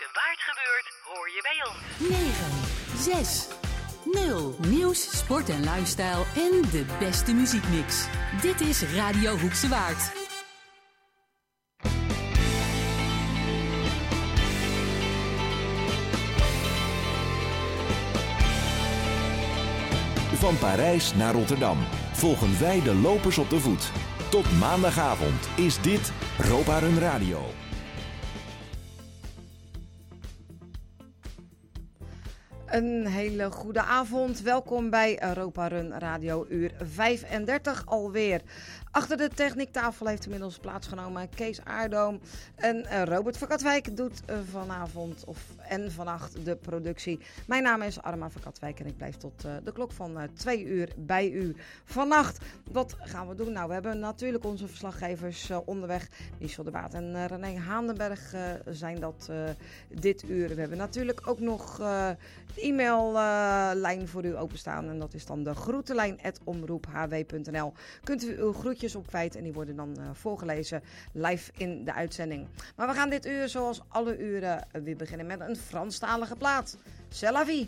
is en waar het gebeurt, hoor je bij ons. 9, 6, 0. Nieuws, sport en lifestyle en de beste muziekmix. Dit is Radio Hoekse Waard. Van Parijs naar Rotterdam volgen wij de lopers op de voet. Tot maandagavond is dit Europa Run Radio. Een hele goede avond. Welkom bij Europa Run Radio uur 35 alweer. Achter de techniektafel heeft inmiddels plaatsgenomen Kees Aardoom. En Robert van Katwijk doet vanavond en vannacht de productie. Mijn naam is Arma van Katwijk en ik blijf tot de klok van 2 uur bij u vannacht. Wat gaan we doen? Nou, we hebben natuurlijk onze verslaggevers onderweg. Michel de Waard en René Haandenberg zijn dat dit uur. We hebben natuurlijk ook nog de e-maillijn voor u openstaan. En dat is dan de groetenlijn@omroephw.nl. Kunt u uw groetjes op kwijt en die worden dan voorgelezen live in de uitzending. Maar we gaan dit uur zoals alle uren weer beginnen met een Franstalige plaat. C'est la vie!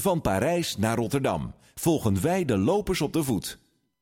Van Parijs naar Rotterdam volgen wij de lopers op de voet.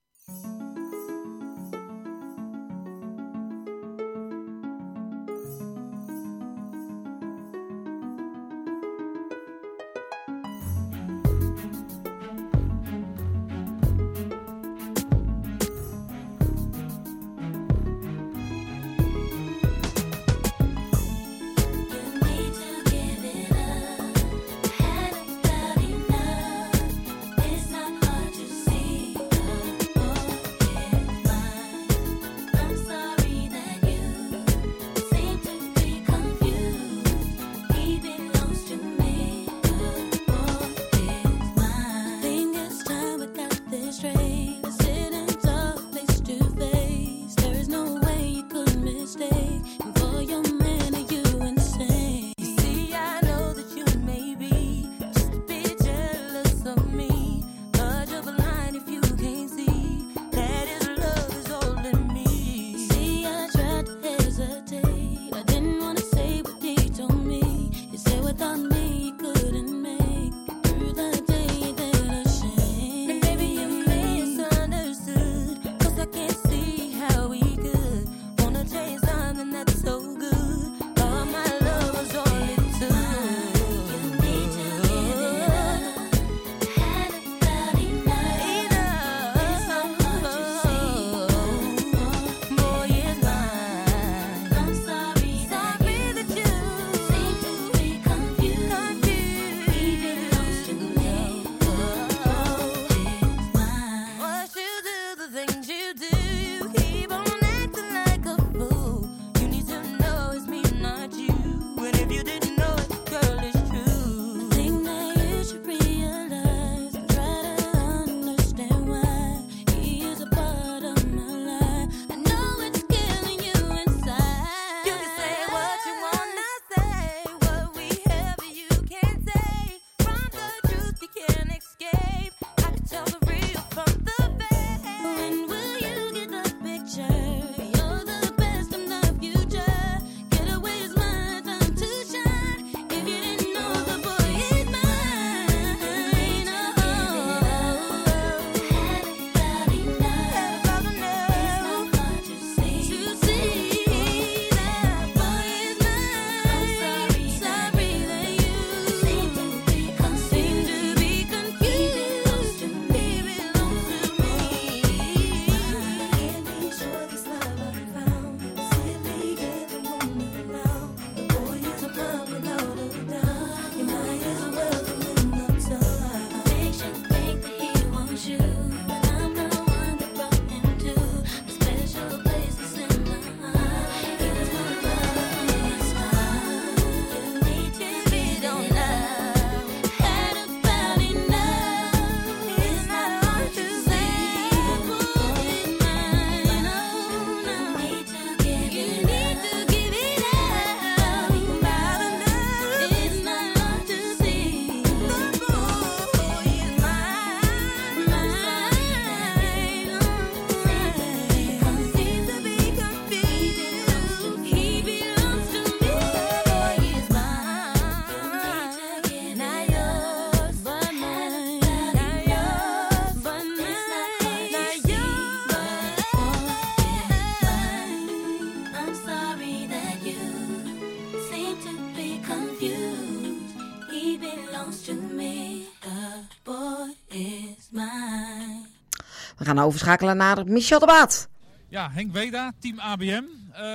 We gaan overschakelen naar Michel de Baat. Ja, Henk Weda, team ABM.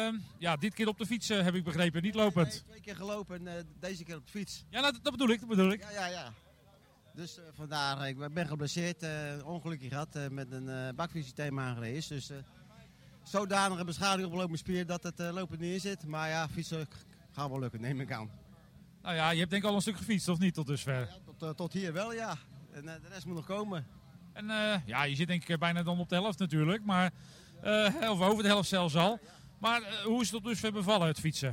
Dit keer op de fiets heb ik begrepen, niet lopend. Nee, 2 keer gelopen en deze keer op de fiets. Ja, dat bedoel ik. Ja. Dus vandaar, ik ben geblesseerd, ongelukje gehad, met een bakvissysteem aangereisd. Dus zodanige beschadiging op mijn spier dat het lopen niet in zit. Maar ja, fietsen gaat wel lukken, neem ik aan. Nou ja, je hebt denk ik al een stuk gefietst, of niet, tot dusver? Ja, tot hier wel, ja. En de rest moet nog komen. En je zit denk ik bijna dan op de helft natuurlijk, maar, of over de helft zelfs al. Maar hoe is het tot dusver bevallen, het fietsen?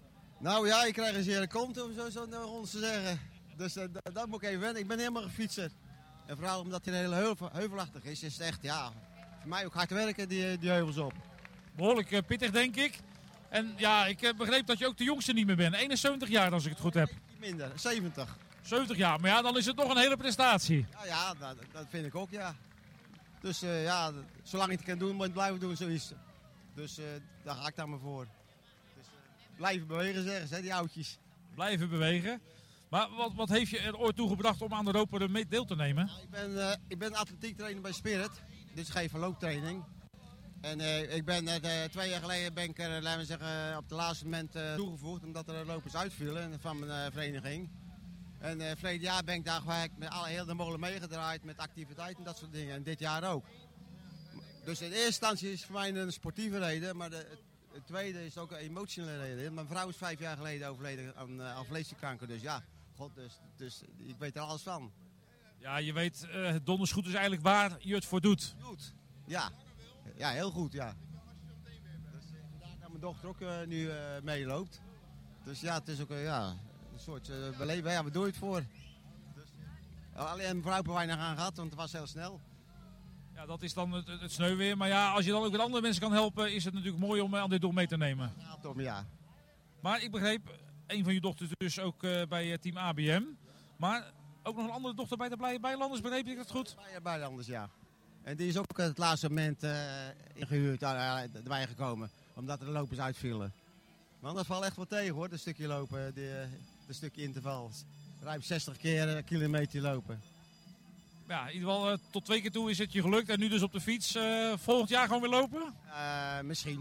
Nou ja, ik krijg een zere kont, om zo ons te zeggen. Dus dat moet ik even wennen. Ik ben helemaal een fietser. En vooral omdat hij heel heuvelachtig is het echt, ja, voor mij ook hard werken, die heuvels op. Behoorlijk pittig, denk ik. En ja, ik begreep dat je ook de jongste niet meer bent. 71 jaar, als ik het goed heb. Minder, 70. 70 jaar, maar ja, dan is het nog een hele prestatie. Ja, dat vind ik ook, ja. Dus zolang ik het kan doen, moet ik blijven doen, zoiets. Dus daar ga ik dan maar voor. Dus, blijven bewegen, zeggen ze, die oudjes. Blijven bewegen. Maar wat heeft je er ooit toegebracht om aan de Roparun mee deel te nemen? Ik ben atletiek trainer bij Spirit, dus ik geef verlooptraining. En ik ben 2 jaar geleden laten we zeggen, op het laatste moment toegevoegd, omdat er lopers uitvielen van mijn vereniging. En verleden jaar ben ik daar met heel de molen meegedraaid met activiteiten en dat soort dingen. En dit jaar ook. Dus in eerste instantie is het voor mij een sportieve reden, maar het tweede is ook een emotionele reden. Mijn vrouw is 5 jaar geleden overleden aan vleeskanker, dus ja, god, dus ik weet er alles van. Ja, je weet donders goed is eigenlijk waar je het voor doet. Goed, ja. Ja, heel goed, ja. Dus vandaar dat mijn dochter ook nu meeloopt. Dus ja, het is ook een soort beleven. Ja, waar doe je het voor? Dus, alleen mijn vrouw hebben weinig aan gehad, want het was heel snel. Ja, dat is dan het sneu weer. Maar ja, als je dan ook weer andere mensen kan helpen, is het natuurlijk mooi om aan dit doel mee te nemen. Ja, Tom, ja. Maar ik begreep, een van je dochters dus ook bij team ABM. Maar ook nog een andere dochter bij de Blije Bijlanders, begreep ik dat goed? Blije Bijlanders, ja. En die is ook het laatste moment ingehuurd erbij gekomen, omdat er de lopers uitvielen. Want dat valt echt wel tegen hoor, dat stukje lopen, dat stukje interval. Ruim 60 keer kilometer lopen. Ja, in ieder geval tot 2 keer toe is het je gelukt en nu dus op de fiets. Volgend jaar gewoon weer lopen? Misschien.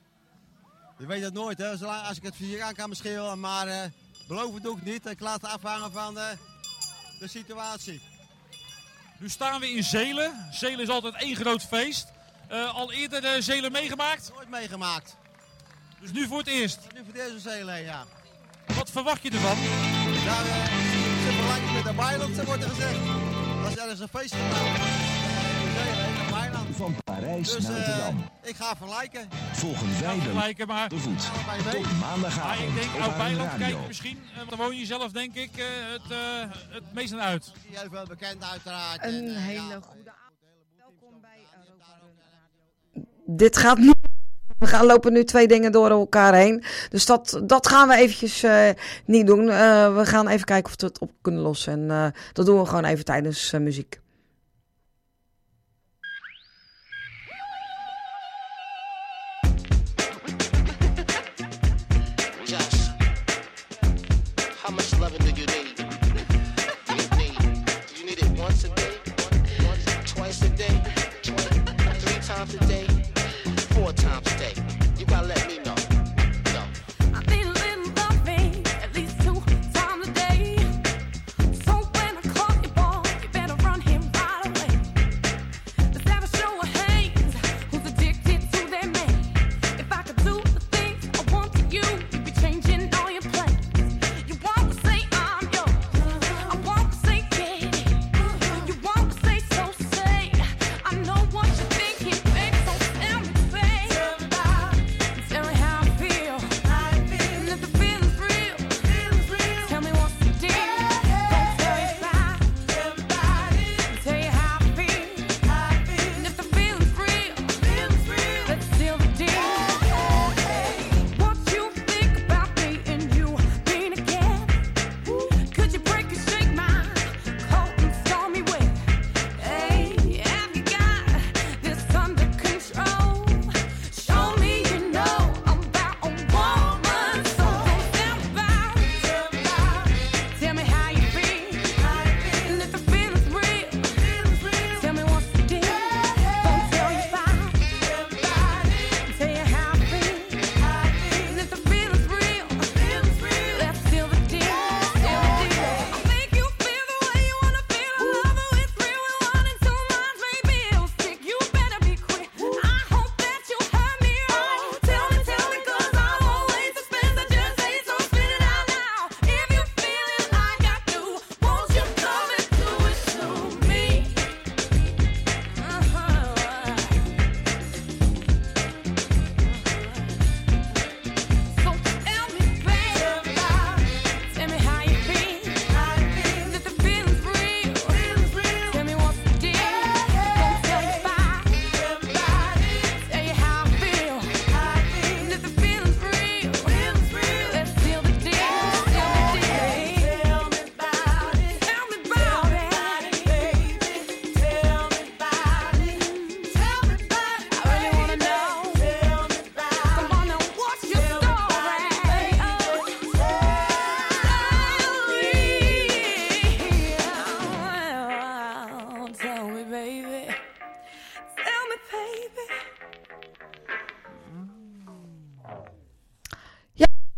Je weet het nooit hè, als ik het fysiek aan kan misschien, maar beloven doe ik niet. Ik laat het afhangen van de situatie. Nu staan we in Zelen. Zelen is altijd één groot feest. Al eerder Zelen meegemaakt? Nooit meegemaakt. Dus nu voor het eerst? Nu voor het eerst in Zelen, ja. Wat verwacht je ervan? Nou, ze vergelijken met de Bijland, wordt er gezegd. Als er eens een feest gedaan in Zelen, in Bijland. Van Parijs naar Rotterdam. Ik ga vergelijken. Volgen wij de voet. Tot maandagavond ik denk, op Oud-Bijland Radio. kijk misschien, daar woon je zelf denk ik het meest aan uit. Heel veel bekend uiteraard. Een hele goede avond. Welkom bij Roparun Radio. Dit gaat niet. We lopen nu 2 dingen door elkaar heen. Dus dat gaan we eventjes niet doen. We gaan even kijken of we het op kunnen lossen. En dat doen we gewoon even tijdens muziek. Josh, how much loving do you need? Do you need it once a day? Twice a day? 3 times a day? 4 times a day? You gotta let me know. I need a little loving, at least 2 times a day. So when I call you, boy, you better run him right away. Let's have a show of hands, who's addicted to their man. If I could do the things I want to you, you'd be changing all your plans. You want to say I'm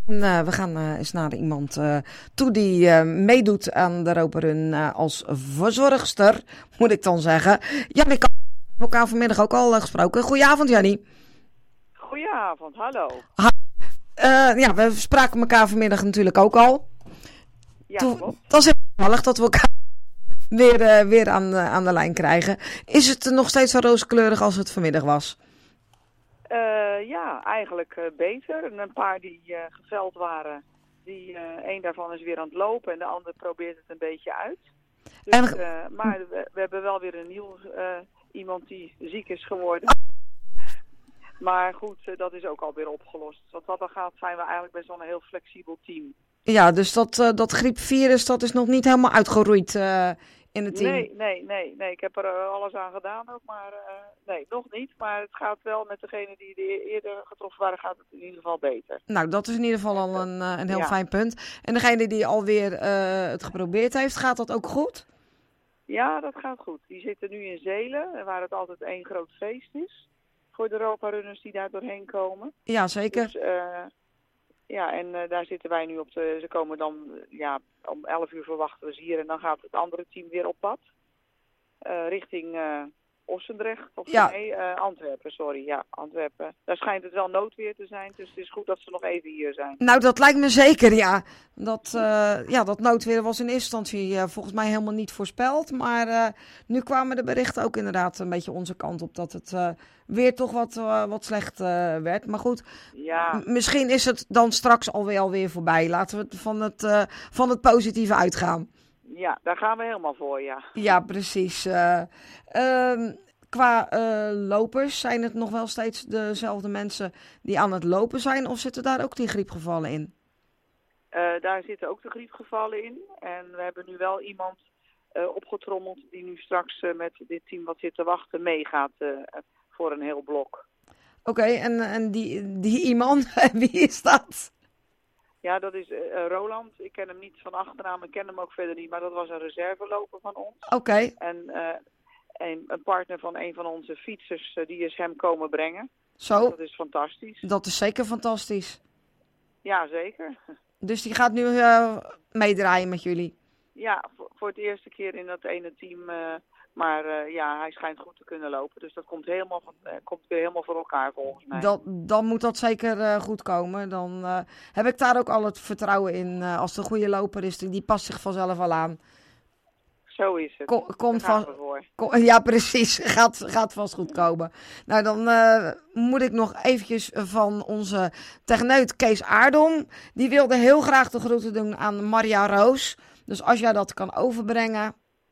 We gaan eens naar iemand toe die meedoet aan de Europa Run als verzorgster, moet ik dan zeggen. Jannie, we hebben elkaar vanmiddag ook al gesproken. Goedenavond, Jannie. Goedenavond, hallo. Ja, we spraken elkaar vanmiddag natuurlijk ook al. Ja, klopt. Het was heel toevallig dat we elkaar weer aan de lijn krijgen. Is het nog steeds zo rooskleurig als het vanmiddag was? Ja, eigenlijk beter. En een paar die geveld waren, één daarvan is weer aan het lopen en de ander probeert het een beetje uit. Dus, maar we hebben wel weer een nieuw iemand die ziek is geworden. Maar goed, dat is ook alweer opgelost. Wat dat gaat, zijn we eigenlijk best wel een heel flexibel team. Ja, dus dat griepvirus, dat is nog niet helemaal uitgeroeid in het team? Nee. Ik heb er alles aan gedaan ook, maar nee, nog niet. Maar het gaat wel met degenen die eerder getroffen waren, gaat het in ieder geval beter. Nou, dat is in ieder geval al een heel fijn punt. En degene die alweer het geprobeerd heeft, gaat dat ook goed? Ja, dat gaat goed. Die zitten nu in Zelen, waar het altijd één groot feest is. Voor de Europa-runners die daar doorheen komen. Ja, zeker. Dus, daar zitten wij nu op ze komen dan, om 11 uur verwachten we ze hier. En dan gaat het andere team weer op pad. Richting Ossendrecht, Antwerpen, sorry. Ja, Antwerpen. Daar schijnt het wel noodweer te zijn, dus het is goed dat ze nog even hier zijn. Nou, dat lijkt me zeker, ja. Dat noodweer was in eerste instantie volgens mij helemaal niet voorspeld. Maar nu kwamen de berichten ook inderdaad een beetje onze kant op dat het weer toch wat slecht werd. Maar goed, misschien is het dan straks alweer voorbij. Laten we van het positieve uitgaan. Ja, daar gaan we helemaal voor, ja. Ja, precies. Qua lopers, zijn het nog wel steeds dezelfde mensen die aan het lopen zijn? Of zitten daar ook die griepgevallen in? Daar zitten ook de griepgevallen in. En we hebben nu wel iemand opgetrommeld die nu straks met dit team wat zit te wachten meegaat voor een heel blok. Oké, en die iemand, wie is dat? Ja, dat is Roland. Ik ken hem niet van achternaam, ik ken hem ook verder niet, maar dat was een reserveloper van ons. Oké. En een partner van een van onze fietsers, die is hem komen brengen. Zo. Dat is fantastisch. Dat is zeker fantastisch. Ja, zeker. Dus die gaat nu meedraaien met jullie? Ja, voor het eerste keer in dat ene team. Maar hij schijnt goed te kunnen lopen. Dus dat komt weer helemaal voor elkaar volgens mij. Dan moet dat zeker goed komen. Dan heb ik daar ook al het vertrouwen in. Als het een goede loper is, die past zich vanzelf al aan. Zo is het. Komt vast. Ja, precies. Gaat vast goed komen. Nou, dan moet ik nog eventjes van onze techneut Kees Aardom. Die wilde heel graag de groeten doen aan Maria Roos. Dus als jij dat kan overbrengen,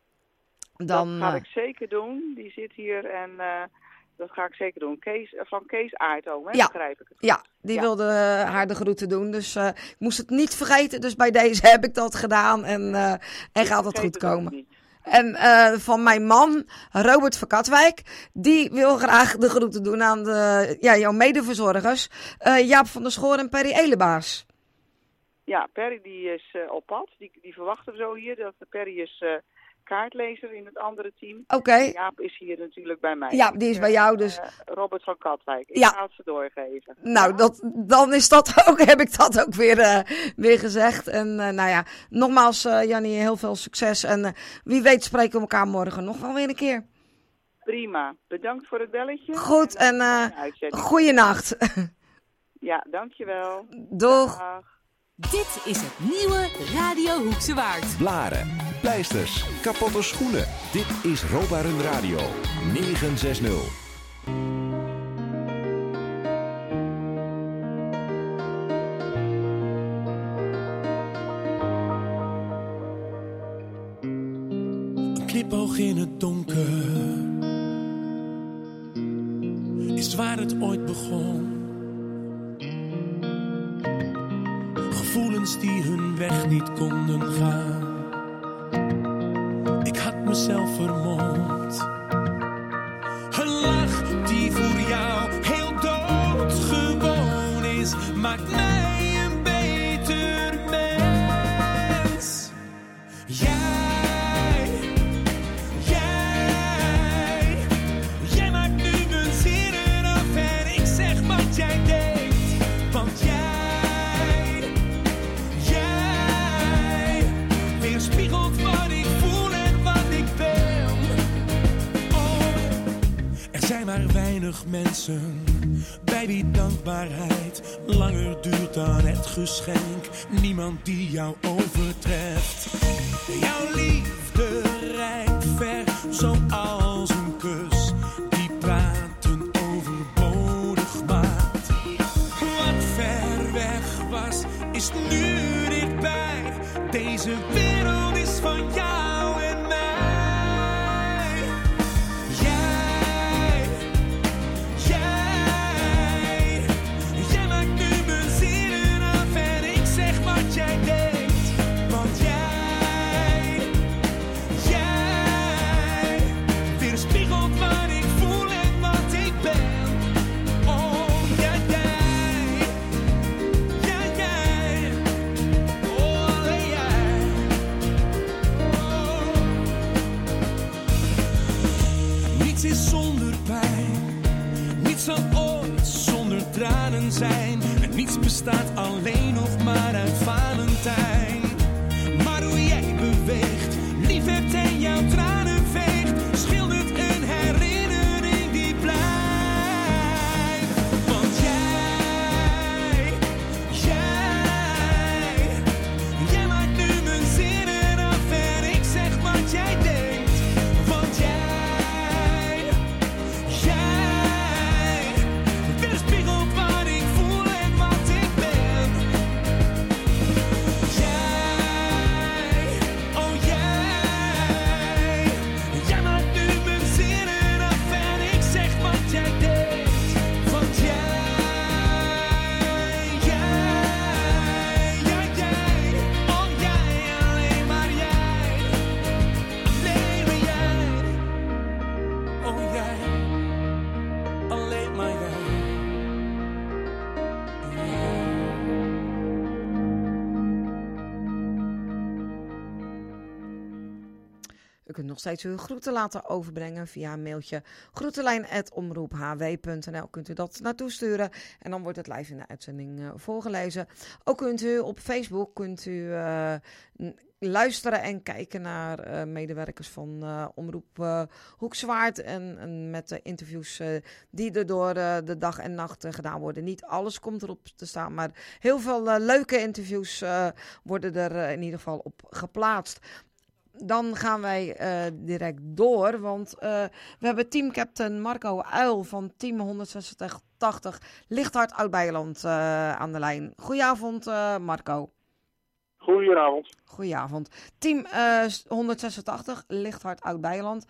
dan... Dat ga ik zeker doen. Die zit hier en dat ga ik zeker doen. Van Kees Aardom, hè? Begrijp ik het. Ja, die wilde haar de groeten doen. Dus ik moest het niet vergeten. Dus bij deze heb ik dat gedaan en gaat het goed komen. En van mijn man, Robert van Katwijk, die wil graag de groeten doen aan jouw medeverzorgers. Jaap van der Schoor en Perry Elebaas. Ja, Perry die is op pad. Die verwachten we zo hier. Perry is kaartlezer in het andere team. Oké. Jaap is hier natuurlijk bij mij. Ja, die is bij jou dus. Robert van Katwijk. Ik ga het ze doorgeven. Nou, dan is dat ook, heb ik dat ook weer gezegd. En nogmaals Jannie, heel veel succes. En wie weet spreken we elkaar morgen nog wel weer een keer. Prima. Bedankt voor het belletje. Goed, en goeienacht. Ja, dankjewel. Doeg. Dag. Dit is het nieuwe Radio Hoekse Waard. Blaren, pleisters, kapotte schoenen. Dit is Europa Run Radio 960. Een knipoog in het donker is waar het ooit begon. Gevoelens die hun weg niet konden gaan. Ik had mezelf vermomd. Een lach die voor jou heel doodgewoon is, maakt mij een beter mens. Jij maakt nu mijn zinnen af en ik zeg wat jij denkt, want jij weinig mensen bij wie dankbaarheid langer duurt dan het geschenk. Niemand die jou overtreft. Jouw liefde reikt ver, zoals een kus die praten overbodig maakt. Wat ver weg was, is nu dichtbij. Deze wereld is van jou en mij. Jij maakt nu mijn zinnen af en ik zeg wat jij denkt. Want jij weerspiegelt wat ik voel en wat ik ben. Oh, jij. Oh, alleen jij. Oh. Niets is zonder pijn. Niets zal ooit zonder tranen zijn. En niets bestaat alleen nog maar uit Valentijn. Maar hoe jij beweegt, lief hebt en jouw tranen veegt, schildert een herinnering die blijft. Want jij maakt nu mijn zinnen af en ik zeg wat jij denkt. Want jij weerspiegelt wat ik voel en wat ik ben. Jij maakt nu mijn zinnen af en ik zeg wat jij denkt. Want jij, oh jij, alleen maar jij. Alleen maar jij. Oh jij, alleen maar jij. U kunt nog steeds uw groeten laten overbrengen via een mailtje groetelijn@omroephw.nl. Kunt u dat naartoe sturen en dan wordt het live in de uitzending voorgelezen. Ook kunt u op Facebook luisteren en kijken naar medewerkers van Omroep Hoek-Zwaard en met de interviews die er door de dag en nacht gedaan worden. Niet alles komt erop te staan, maar heel veel leuke interviews worden er in ieder geval op geplaatst. Dan gaan wij direct door, want we hebben teamcaptain Marco Uil van team 186 Lichthart Oud-Beijerland aan de lijn. Goedenavond Marco. Goedenavond. Team 186 Lichthart Oud-Beijerland.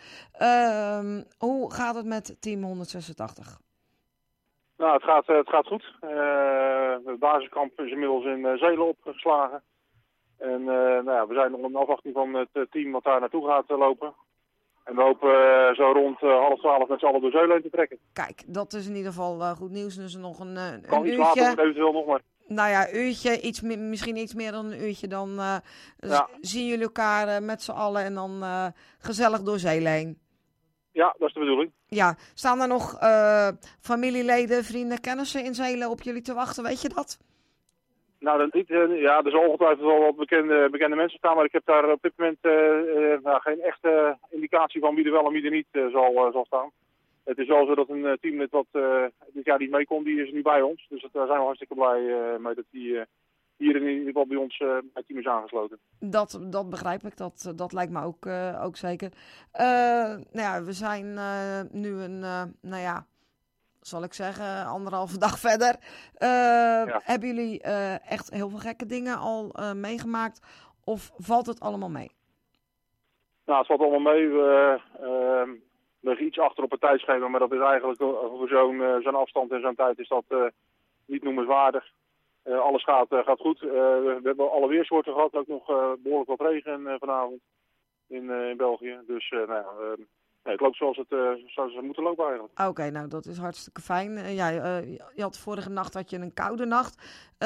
Hoe gaat het met team 186? Nou, het gaat goed. Het basiskamp is inmiddels in Zelen opgeslagen. En we zijn nog in afwachting van het team wat daar naartoe gaat lopen. En we hopen zo rond 11:30 met z'n allen door Zelen heen te trekken. Kijk, dat is in ieder geval goed nieuws. Dus nog een kan iets uurtje. later, eventueel nog maar. Nou ja, uurtje, misschien iets meer dan een uurtje. Dan zien jullie elkaar met z'n allen en dan gezellig door Zelen heen. Ja, dat is de bedoeling. Ja, staan er nog familieleden, vrienden, kennissen in Zelen op jullie te wachten? Weet je dat? Nou, er zal ongetwijfeld wel wat bekende mensen staan, maar ik heb daar op dit moment geen echte indicatie van wie er wel en wie er niet zal staan. Het is wel zo dat een teamlid wat dit jaar niet meekomt, die is nu bij ons. Dus daar zijn we hartstikke blij mee dat die hier in ieder geval bij ons bij het team is aangesloten. Dat begrijp ik, dat lijkt me ook zeker. We zijn nu zal ik zeggen, 1,5 dag verder. Hebben jullie echt heel veel gekke dingen al meegemaakt? Of valt het allemaal mee? Nou, het valt allemaal mee. We liggen iets achter op het tijdschema, maar dat is eigenlijk voor zo'n afstand en zo'n tijd is dat niet noemenswaardig. Alles gaat goed. We hebben alle weersoorten gehad, ook nog behoorlijk wat regen vanavond in België. Dus het loopt zoals het moet lopen eigenlijk. Oké, nou dat is hartstikke fijn. Je had vorige nacht een koude nacht.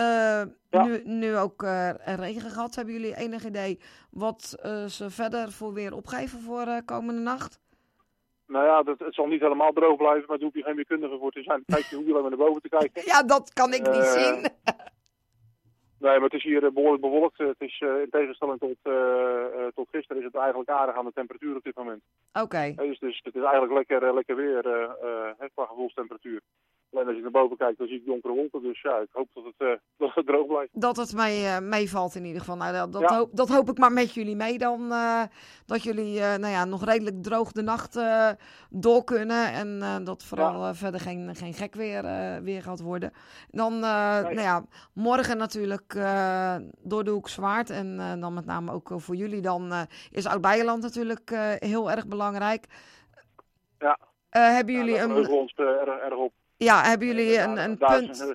Nu ook regen gehad. Hebben jullie enig idee wat ze verder voor weer opgeven voor komende nacht? Nou ja, het zal niet helemaal droog blijven, maar daar hoef je geen weerkundige voor te zijn. Kijk je hoe je naar boven te kijken. Ja, dat kan ik niet zien. Nee, maar het is hier behoorlijk bewolkt. Het is in tegenstelling tot gisteren is het eigenlijk aardig aan de temperatuur op dit moment. Oké. Dus het is eigenlijk lekker weer qua gevoelstemperatuur. Alleen als je naar boven kijkt, dan zie ik donkere wolken. Dus ja, ik hoop dat het droog blijft. Dat het meevalt in ieder geval. Nou, dat hoop ik maar met jullie mee dan. Dat jullie nog redelijk droog de nacht door kunnen. En dat vooral verder geen gek weer gaat worden. Dan morgen natuurlijk door de Hoekswaard. En dan met name ook voor jullie dan is Oud-Beijerland natuurlijk heel erg belangrijk. Ja. Hebben jullie daar verheugen we ons erg op. Ja, hebben jullie een punt?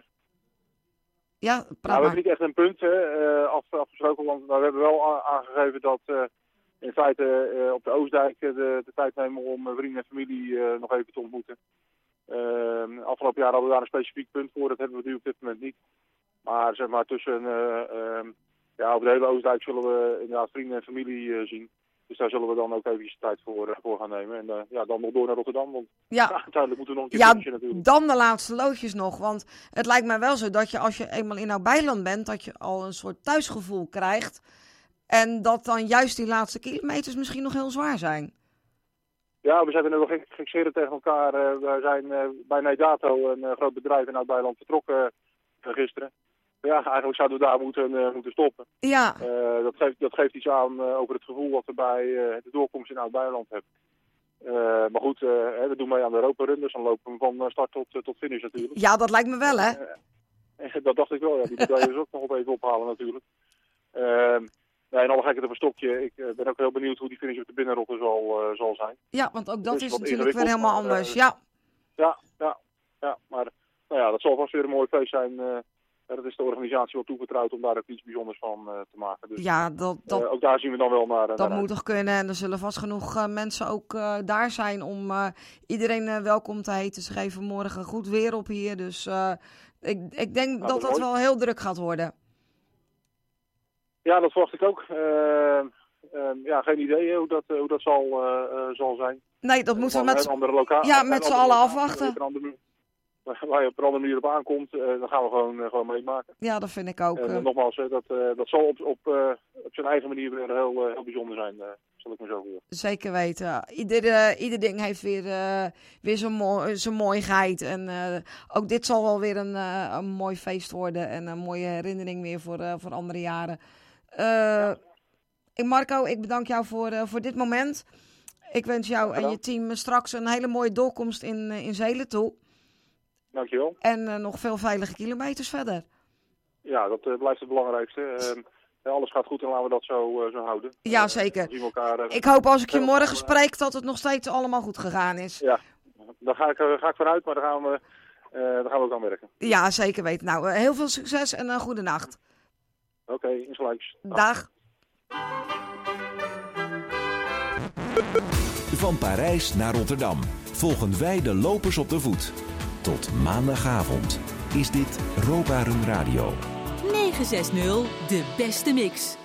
Ja, praat we hebben niet echt een punt afgesproken, want we hebben wel aangegeven dat in feite op de Oostdijk de tijd nemen om vrienden en familie nog even te ontmoeten. Afgelopen jaar hadden we daar een specifiek punt voor, dat hebben we nu op dit moment niet. Maar zeg maar tussen, over de hele Oostdijk zullen we inderdaad vrienden en familie zien. Dus daar zullen we dan ook even tijd voor gaan nemen. En dan nog door naar Rotterdam. Want uiteindelijk moeten we nog een keer finishen natuurlijk. Dan de laatste loodjes nog. Want het lijkt mij wel zo dat je als je eenmaal in Oud-Beijerland bent, dat je al een soort thuisgevoel krijgt. En dat dan juist die laatste kilometers misschien nog heel zwaar zijn. Ja, we zijn er nu wel gekseren tegen elkaar. We zijn bij Nedato, een groot bedrijf in Oud-Beijerland, vertrokken gisteren. Ja, eigenlijk zouden we daar moeten stoppen. Ja. Dat geeft iets aan over het gevoel wat we bij de doorkomst in Oud-Beijerland hebben. Maar goed, we doen mee aan de Europa Run, dus dan lopen we van start tot finish natuurlijk. Ja, dat lijkt me wel, hè? Dat dacht ik wel, ja. Die medailles dus ook nog even ophalen natuurlijk. En alle gekheid op een stokje. Ik ben ook heel benieuwd hoe die finish op de binnenrotte zal zijn. Ja, want ook dat is natuurlijk weer helemaal anders, ja. Ja, maar dat zal vast weer een mooi feest zijn. Dat is de organisatie wel toevertrouwd om daar ook iets bijzonders van te maken. Dus, ja, ook daar zien we dan wel naar. Dat moet toch kunnen. En er zullen vast genoeg mensen ook daar zijn om iedereen welkom te heten. Ze geven morgen goed weer op hier. Dus ik denk dat wel heel druk gaat worden. Ja, dat verwacht ik ook. Geen idee hoe dat zal zijn. Nee, dat moeten we met z'n allen afwachten. Waar je op een andere manier op aankomt, dan gaan we gewoon meemaken. Ja, dat vind ik ook. En nogmaals, dat zal op zijn eigen manier weer heel bijzonder zijn, zal ik me zo horen. Zeker weten. Ieder ding heeft weer zijn mooigheid. En ook dit zal wel weer een mooi feest worden en een mooie herinnering weer voor andere jaren. Marco, ik bedank jou voor dit moment. Ik wens jou en je team straks een hele mooie doorkomst in Zelen toe. Dankjewel. En nog veel veilige kilometers verder. Ja, dat blijft het belangrijkste. Alles gaat goed en laten we dat zo houden. Ja, zeker. Zien we elkaar, ik hoop als ik je morgen spreek dat het nog steeds allemaal goed gegaan is. Ja, daar ga ik vanuit, maar daar gaan we ook aan werken. Ja, zeker weten. Nou, heel veel succes en een goede nacht. Oké, insgelijks. Dag. Van Parijs naar Rotterdam volgen wij de lopers op de voet. Tot maandagavond is dit Europa Run Radio. 960, de beste mix.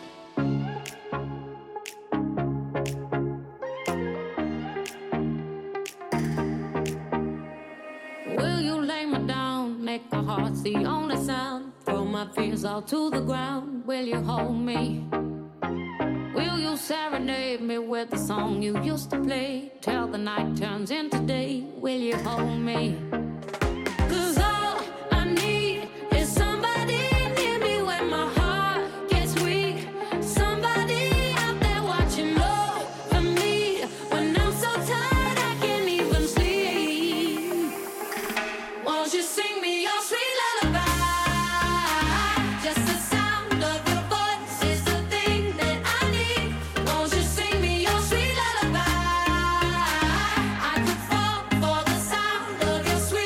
Will you lay me down, make my heart the only sound, throw my fears all to the ground, will you hold me? Will you serenade me with the song you used to play, till the night turns into day, will you hold me? 'Cause all I need is somebody near me when my heart gets weak, somebody out there watching over me when I'm so tired I can't even sleep. Won't you sing me your sweet lullaby? Just the sound of your voice is the thing that I need. Won't you sing me your sweet lullaby? I could fall for the sound of your sweet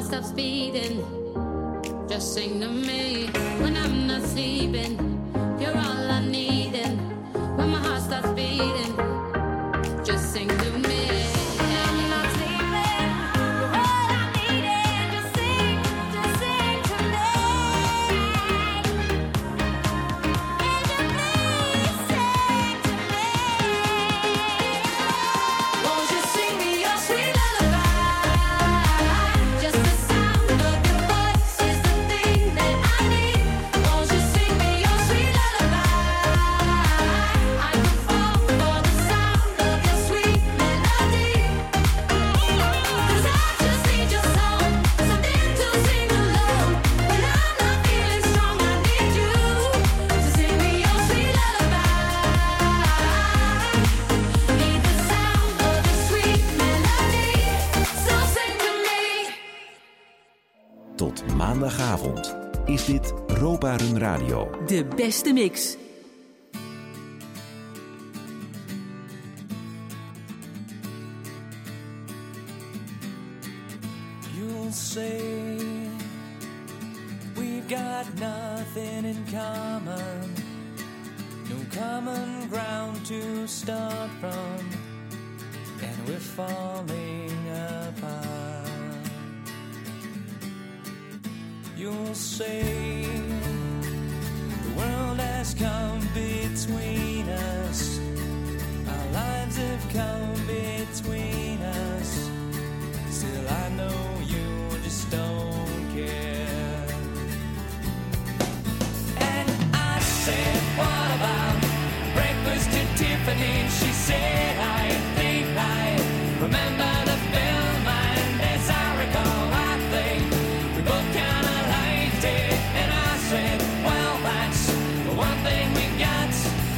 stops beating. Just sing to me when I'm not sleeping. You're all I need, and when my heart stops beating, just sing to me. I'm not sleeping. You're all I need, and just sing to me. And you please sing to me. Won't you sing me your sweet lullaby? Just the sound of your voice is the thing that I need. Won't you sing me your sweet lullaby? I could fall for the sound of your sweet melody. 'Cause I just need your song, something to sing along. When I'm not feeling strong, I need you to sing me your sweet lullaby. Need the sound of your sweet melody, so sing to me. Tot maandagavond is dit Ropa Run Radio. De beste mix. You'll say we've got nothing in common, no common ground to start from, and we're falling apart. You'll say the world has come between us, our lives have come between us. Still I know you just don't care. And I said, what about breakfast at Tiffany? She said, I think I remember the film, and as I recall, I think we both kinda liked it. And I said, well, that's the one thing we got.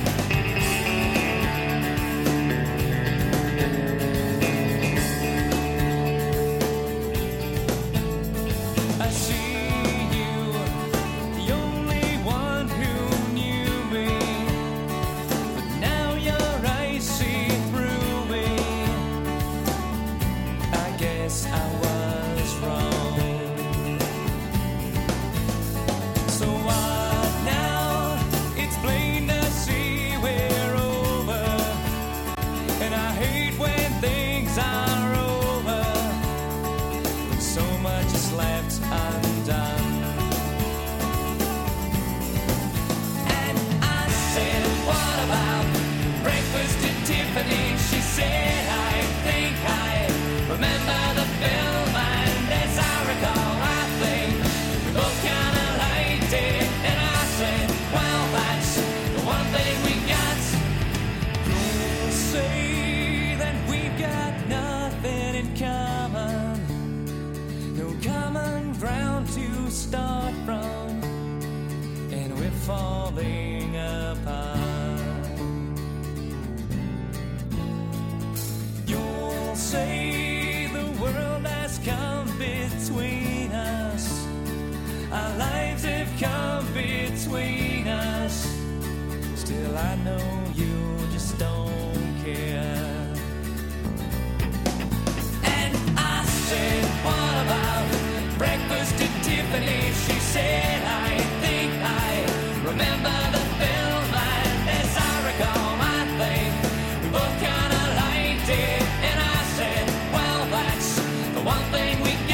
I see you, the only one who knew me, but now your eyes see through me. I guess I was wrong. So what now? It's plain to see we're over, and I hate when things are over, when so much is left undone. And I said, what about breakfast at Tiffany? She said, I think I remember the film, and as I recall, I think we both kinda liked it. And I said, well, that's the one thing we got. You'll say that we've got nothing in common, no common ground to start from, and we're falling apart. You'll say the world has come between us, our lives have come between us. Still I know you just don't care. And I said, what about breakfast at Tiffany? She said, I think I remember the film, and as I recall, I think we both kinda liked it. And I said, well, that's the one thing we got.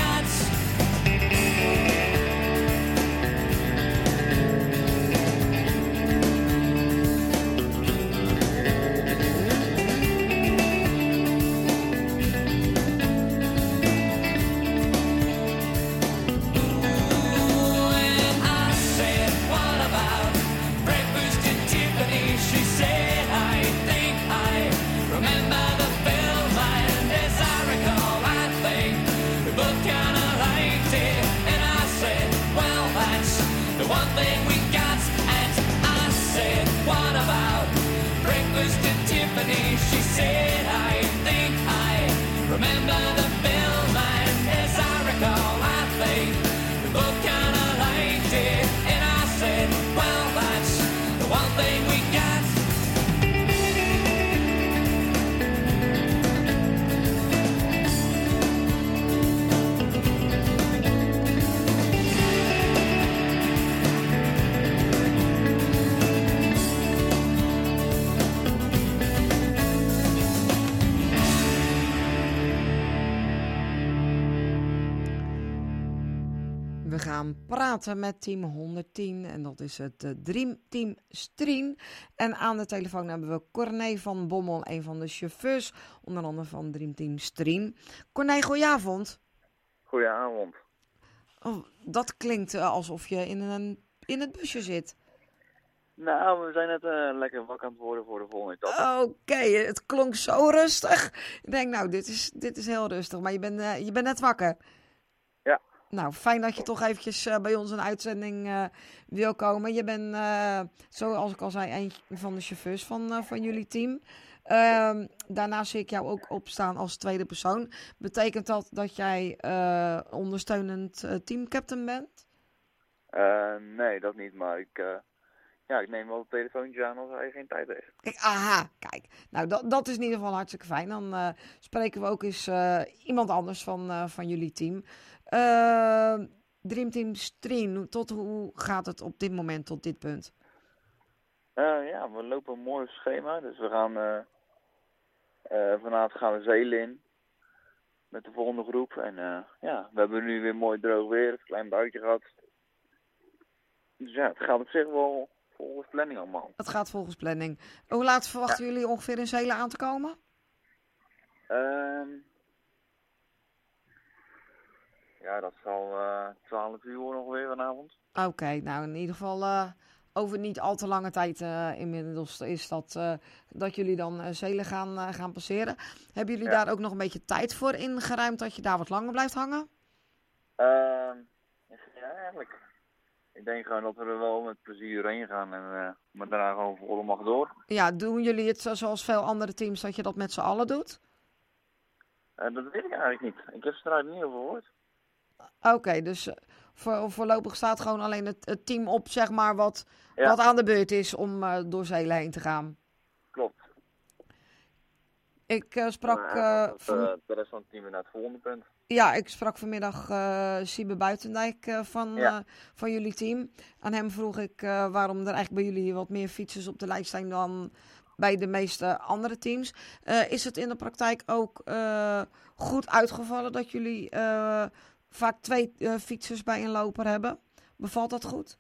gaan praten met team 110 en dat is het Dream Team Strien. En aan de telefoon hebben we Corné van Bommel, een van de chauffeurs, onder andere van Dream Team Strien. Corné, goedenavond. Goedenavond. Oh, dat klinkt alsof je in het busje zit. Nou, we zijn net lekker wakker aan het worden voor de volgende etappe. Oké, het klonk zo rustig. Ik denk, nou, dit is heel rustig, maar je bent net wakker. Ja. Nou, fijn dat je toch eventjes bij ons een uitzending wil komen. Je bent, zoals ik al zei, een van de chauffeurs van jullie team. Daarna zie ik jou ook opstaan als tweede persoon. Betekent dat jij ondersteunend teamcaptain bent? Nee, dat niet, maar ik neem wel het telefoontje aan als hij geen tijd heeft. Kijk, aha, kijk. Nou, dat is in ieder geval hartstikke fijn. Dan spreken we ook eens iemand anders van jullie team. Dream Team Strien, hoe gaat het op dit moment, tot dit punt? We lopen een mooi schema. Dus we gaan vanavond gaan we zeilen in met de volgende groep. En we hebben nu weer mooi droog weer, een klein buitje gehad. Dus ja, het gaat op zich wel volgens planning allemaal. Het gaat volgens planning. Hoe laat verwachten jullie ongeveer in Zeelen aan te komen? Dat zal 12 uur worden ongeveer vanavond. Oké, nou in ieder geval over niet al te lange tijd inmiddels is dat jullie dan Zeelen gaan passeren. Hebben jullie daar ook nog een beetje tijd voor ingeruimd dat je daar wat langer blijft hangen? Eigenlijk. Ik denk gewoon dat we er wel met plezier heen gaan en maar daarna gewoon volle mag door. Ja, doen jullie het zoals veel andere teams dat je dat met z'n allen doet? Dat weet ik eigenlijk niet. Ik heb ze eruit niet over gehoord. Oké, dus voorlopig staat gewoon alleen het team op, zeg maar, wat aan de beurt is om door Zeelen heen te gaan. Klopt. Ik sprak... de rest van het team naar het volgende punt. Ja, ik sprak vanmiddag Siebe Buitendijk van jullie team. Aan hem vroeg ik waarom er eigenlijk bij jullie wat meer fietsers op de lijst zijn dan bij de meeste andere teams. Is het in de praktijk ook goed uitgevallen dat jullie vaak 2 fietsers bij een loper hebben? Bevalt dat goed?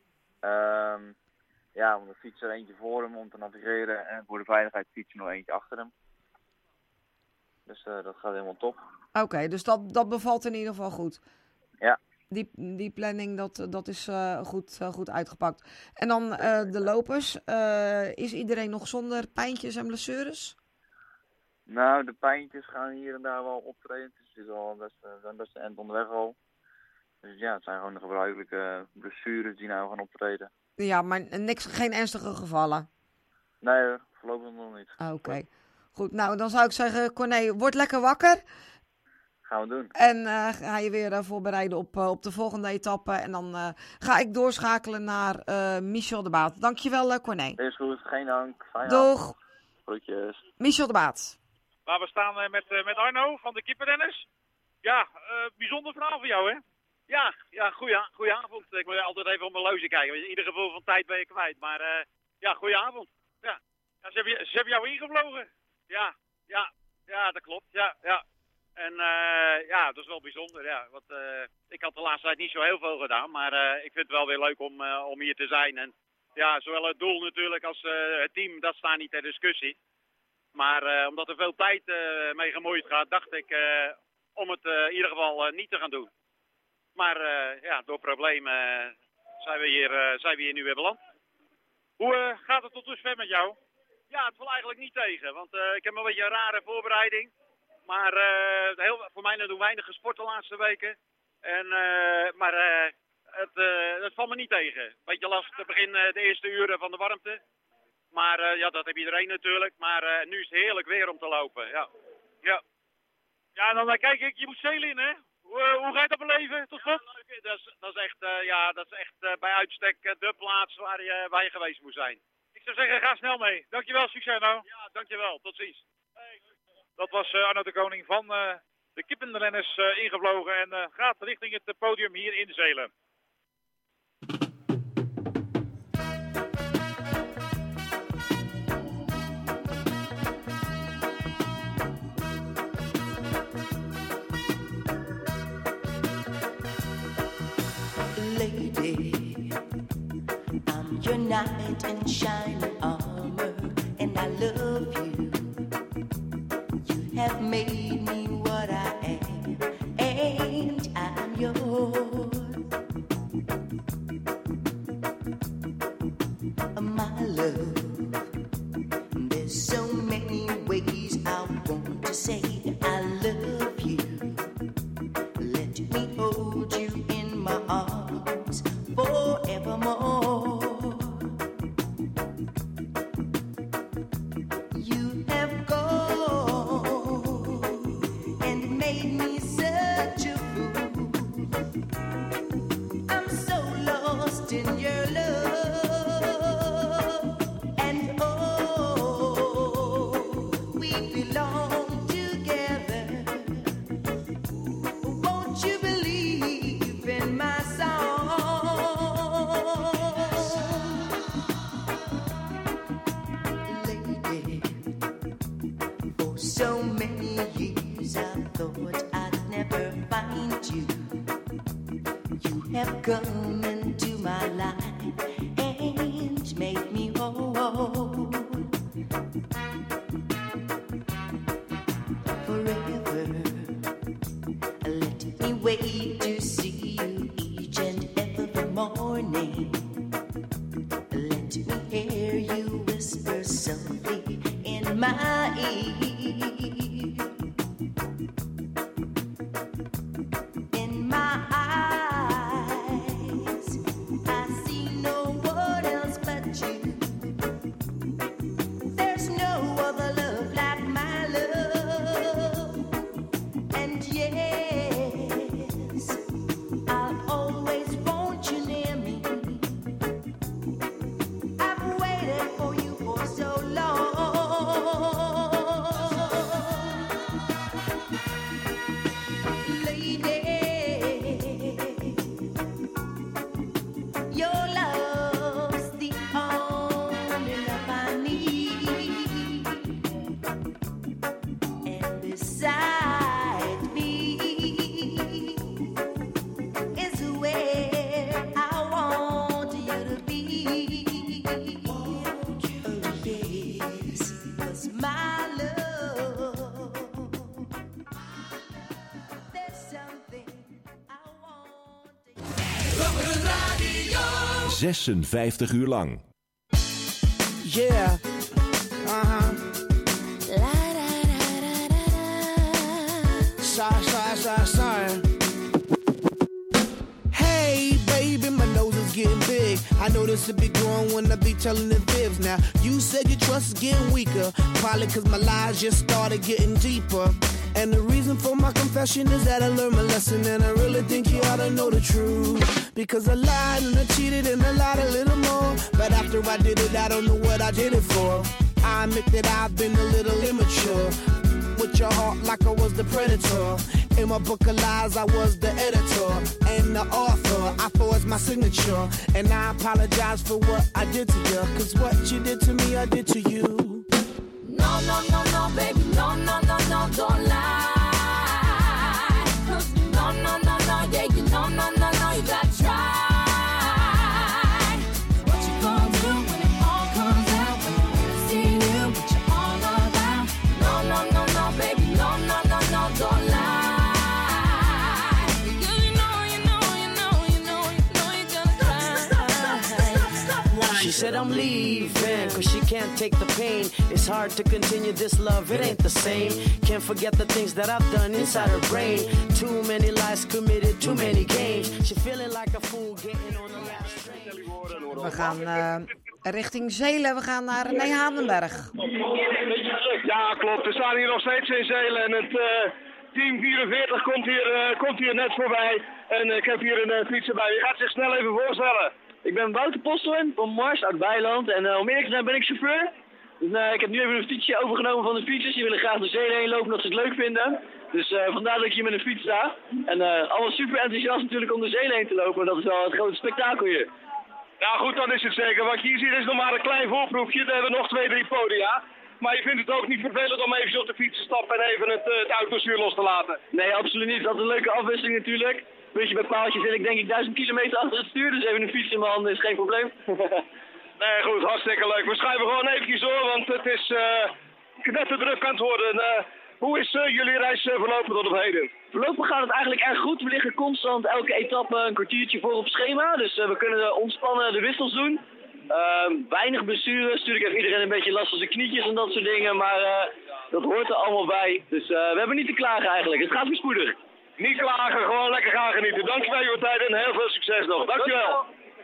Want de fietser eentje voor hem om te navigeren en voor de veiligheid fietsen nog eentje achter hem. Dus dat gaat helemaal top. Oké, dus dat bevalt in ieder geval goed. Ja. Die planning, dat is goed uitgepakt. En dan de lopers. Is iedereen nog zonder pijntjes en blessures? Nou, de pijntjes gaan hier en daar wel optreden. Dus het is al best een eind onderweg al. Dus ja, het zijn gewoon de gebruikelijke blessures die nou gaan optreden. Ja, maar geen ernstige gevallen? Nee, voorlopig nog niet. Oké. Goed, nou dan zou ik zeggen, Corné, word lekker wakker. Gaan we doen. En ga je weer voorbereiden op de volgende etappe. En dan ga ik doorschakelen naar Michel de Baat. Dankjewel, Corné. Is goed, geen dank. Fijn Doeg. avond. Groetjes. Michel de Baat. Maar we staan met Arno van de Kipperdenners. Ja, bijzonder verhaal voor jou, hè? Ja, goedenavond. Ik moet altijd even op mijn loze kijken. In ieder geval van tijd ben je kwijt. Maar goedenavond. Ja, ze hebben jou ingevlogen. Ja, dat klopt. Ja. En dat is wel bijzonder, ja. Want ik had de laatste tijd niet zo heel veel gedaan. Maar ik vind het wel weer leuk om hier te zijn. En ja, zowel het doel natuurlijk als het team, dat staat niet ter discussie. Maar omdat er veel tijd mee gemoeid gaat, dacht ik om het in ieder geval niet te gaan doen. Maar door problemen zijn we hier nu weer beland. Hoe gaat het tot dusver met jou? Ja, het valt eigenlijk niet tegen. Want ik heb een beetje een rare voorbereiding. Maar voor mij doen weinig gesport de laatste weken. Het valt me niet tegen. Beetje lastig begin de eerste uren van de warmte. Maar dat heeft iedereen natuurlijk. Maar nu is het heerlijk weer om te lopen. Ja, en dan kijk ik, je moet Zeelen in, hè? Hoe ga je dat beleven tot slot? Ja, dat is echt bij uitstek de plaats waar je geweest moet zijn. Ik zou zeggen, ga snel mee. Dankjewel, succes nou. Ja, dankjewel. Tot ziens. Dat was Arno de Koning van de Kipperdenners ingevlogen en gaat richting het podium hier in Zeelen. knight in shining armor, and I love you. You have made me what I am, and I'm yours. My love, there's so many ways I want to say I love you. Let me hold you in my arms forevermore. You have gone and made me such a fool. I'm so lost in your love, and oh, we belong together. Won't you believe in my song? Lady, for so many years I thought I'd never find you. You have come into my life and made me whole. Forever, let me wait to see you each and every morning. Let me hear you whisper softly in my ear. In my eyes, I see no one else but you. There's no other love like my love. And yes, I'll always want you near me. I've waited for you for so long. Lady, your love's the only love I need. And beside me is where I want you to be. Oh, yes, 'cause my love, there's something I want. 56 uur lang. Yeah. Sorry. Hey, baby, my nose is getting big. I know this will be growing when I be telling the fibs. Now, you said your trust is getting weaker. Probably cause my lies just started getting deeper. And the reason for my confession is that I learned my lesson, and I really think you ought to know the truth. Because I lied and I cheated and I lied a little more. But after I did it, I don't know what I did it for. I admit that I've been a little immature. With your heart like I was the predator. In my book of lies, I was the editor and the author. I forged my signature, and I apologize for what I did to you. Cause what you did to me, I did to you. No, baby, no, don't lie. 'Cause no, yeah, you no, you gotta try. What you gonna do when it all comes out? When you see you, what you all about? No, baby, no, don't lie. Because you know you're gonna cry. She said I'm leaving, cause she can't take the pain. It's hard to continue this love, it ain't the same. Can't forget the things that I've done inside her brain. Too many lies committed, too many games. She feeling like a fool getting on the last train. We gaan richting Zelen. We gaan naar René Hanenberg. Ja, klopt. We staan hier nog steeds in Zelen en het team 44 komt hier net voorbij. En ik heb hier een fietser bij. Je gaat zich snel even voorstellen. Ik ben Wouter Postelijn van Mars uit Bijland en om eerlijk te zijn ben ik chauffeur. Dus ik heb nu even een fietsje overgenomen van de fietsers. Die willen graag de Zelen heen lopen omdat ze het leuk vinden. Dus vandaar dat ik hier met een fiets sta. En allemaal super enthousiast natuurlijk om de Zelen heen te lopen. Dat is wel het grote spektakel hier. Nou goed, dan is het zeker. Wat je hier ziet is nog maar een klein voorproefje. We hebben nog 2-3 podia. Maar je vindt het ook niet vervelend om even op de fiets te stappen en even het autostuur los te laten? Nee, absoluut niet. Dat is een leuke afwisseling natuurlijk. Puntje bij paaltje zit ik denk ik 1000 kilometer achter het stuur. Dus even een fiets in mijn handen is geen probleem. Nee, goed, hartstikke leuk. We schuiven gewoon eventjes door, want het is net te druk aan het worden. Hoe is jullie reis verlopen tot op heden? Voorlopig gaat het eigenlijk erg goed. We liggen constant elke etappe een kwartiertje voor op schema. Dus we kunnen ontspannen de wissels doen. Weinig blessures. Natuurlijk heeft iedereen een beetje last van zijn knietjes en dat soort dingen. Maar dat hoort er allemaal bij. Dus we hebben niet te klagen eigenlijk. Het gaat voorspoedig. Niet klagen, gewoon lekker gaan genieten. Dankjewel voor je tijd en heel veel succes nog. Dankjewel.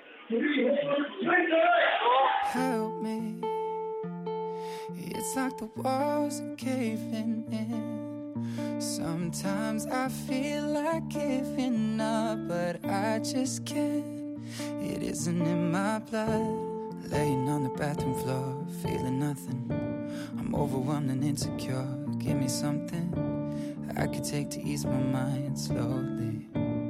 Help me. It's like the walls are caving in. Sometimes I feel like giving up, but I just can't. It isn't in my blood. Laying on the bathroom floor, feeling nothing. I'm overwhelmed and insecure. Give me something I could take to ease my mind slowly.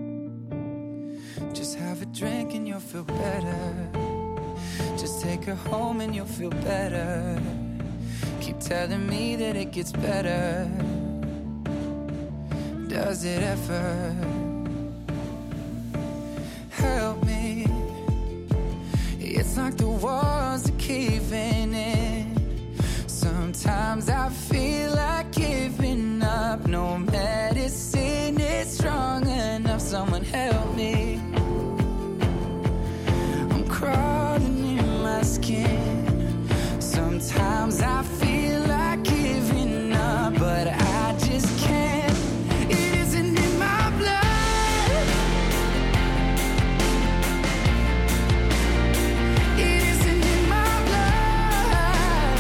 Just have a drink and you'll feel better. Just take her home and you'll feel better. Keep telling me that it gets better. Does it ever? Help me. It's like the walls are caving in. Sometimes I feel like giving up. No medicine is strong enough. Someone help me. I'm crawling in my skin. Sometimes I feel like giving up, but I just can't. It isn't in my blood. It isn't in my blood.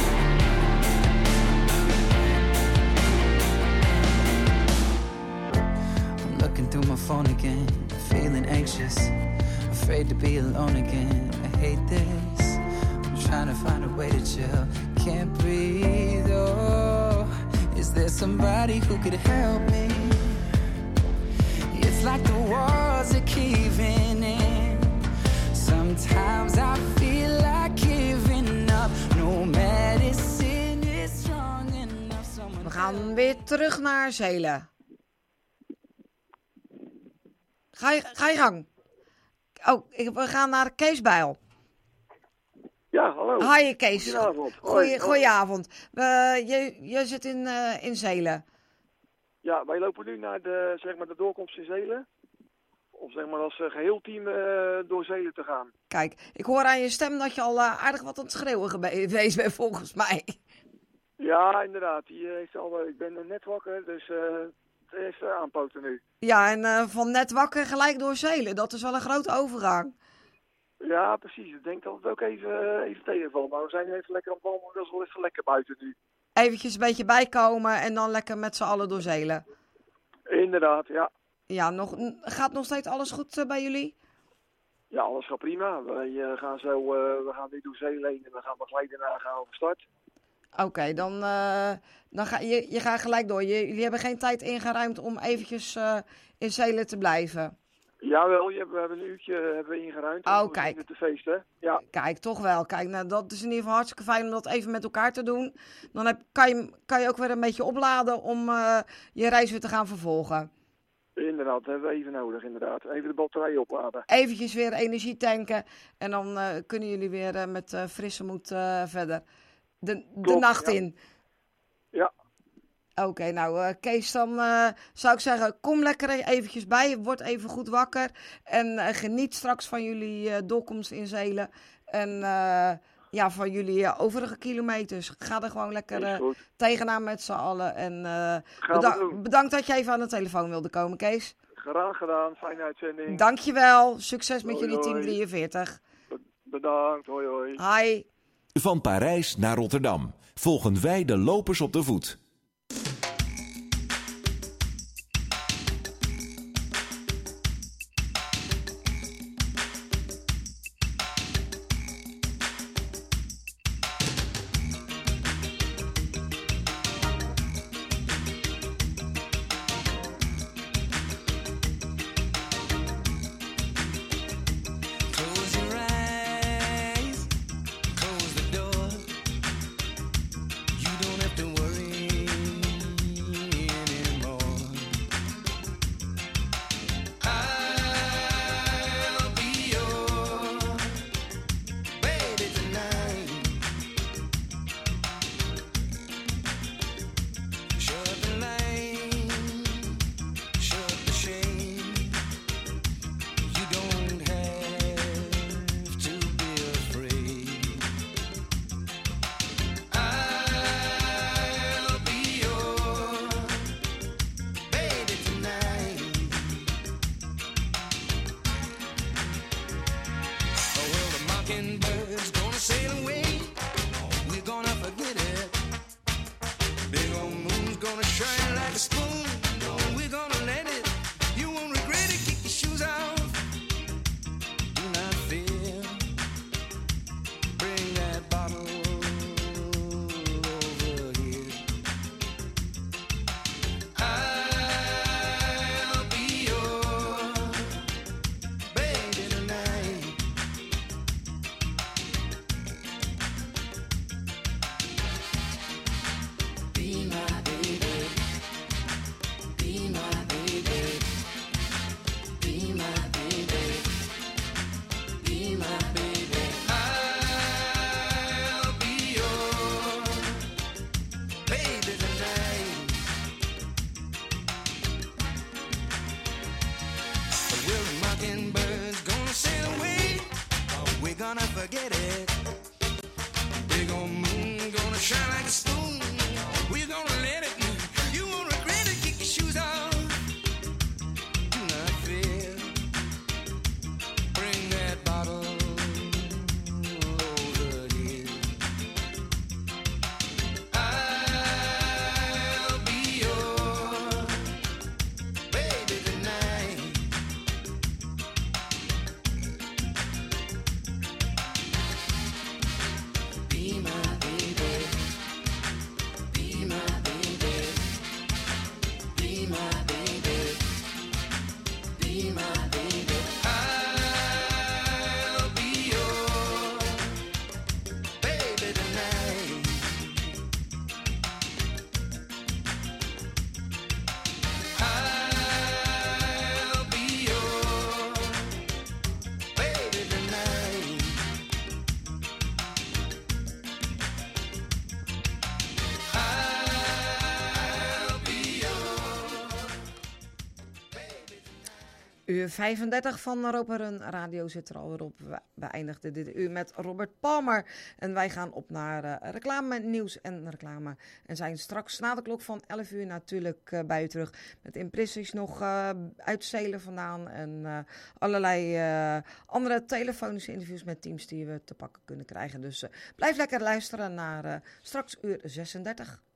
I'm looking through my phone again, feeling anxious, afraid to be alone again. I hate this. I'm trying to find a way to chill. Can't breathe, oh. Is there somebody who could help me? It's like the walls are caving in. Sometimes I feel like giving up. No medicine is strong enough. We gaan weer terug naar Zelen. Ga je gang. Oh, we gaan naar Kees Bijl. Ja, hallo. Hi Kees. Goedenavond. Goedenavond. Je zit in Zelen. Ja, wij lopen nu naar de doorkomst in Zelen. Om zeg maar als geheel team door Zelen te gaan. Kijk, ik hoor aan je stem dat je al aardig wat aan het schreeuwen geweest bent volgens mij. Ja, inderdaad. Ik ben net wakker, dus het heeft aanpoten nu. Ja, en van net wakker gelijk door Zelen. Dat is wel een grote overgang. Ja, precies. Ik denk dat het ook even tegenvalt. Maar we zijn nu even lekker aan het wandelen. Dat is wel even lekker buiten nu. Eventjes een beetje bijkomen en dan lekker met z'n allen door Zelen. Inderdaad, ja. Ja, gaat nog steeds alles goed bij jullie? Ja, alles gaat prima. We gaan nu door Zelen heen en dan gaan we gelijk daarna gaan over start. Oké, dan ga je gaat gelijk door. Jullie hebben geen tijd ingeruimd om eventjes in Zelen te blijven? Jawel, we hebben een uurtje ingeruimd. Oh, kijk. Om te feesten. Ja. Kijk, toch wel. Kijk, nou, dat is in ieder geval hartstikke fijn om dat even met elkaar te doen. Dan kan je ook weer een beetje opladen om je reis weer te gaan vervolgen. Inderdaad, dat hebben we even nodig, inderdaad. Even de batterij opladen. Eventjes weer energie tanken en dan kunnen jullie weer met frisse moed verder de nacht in. Ja. Oké, nou Kees, dan zou ik zeggen, kom lekker eventjes bij. Word even goed wakker. En geniet straks van jullie doorkomst in Zelen. En van jullie overige kilometers. Ga er gewoon lekker tegenaan met z'n allen. En bedankt dat je even aan de telefoon wilde komen, Kees. Graag gedaan, fijne uitzending. Dankjewel, succes met jullie hoi. Team 43. Bedankt, hoi hoi. Hi. Van Parijs naar Rotterdam volgen wij de lopers op de voet. Close your eyes, close the door. You don't have to worry Uur 35 van Europa Run Radio zit er alweer op. We beëindigden dit uur met Robert Palmer. En wij gaan op naar reclame, nieuws en reclame. En zijn straks na de klok van 11 uur natuurlijk bij u terug. Met impressies nog uit Zelen vandaan. En allerlei andere telefonische interviews met teams die we te pakken kunnen krijgen. Dus blijf lekker luisteren naar straks uur 36.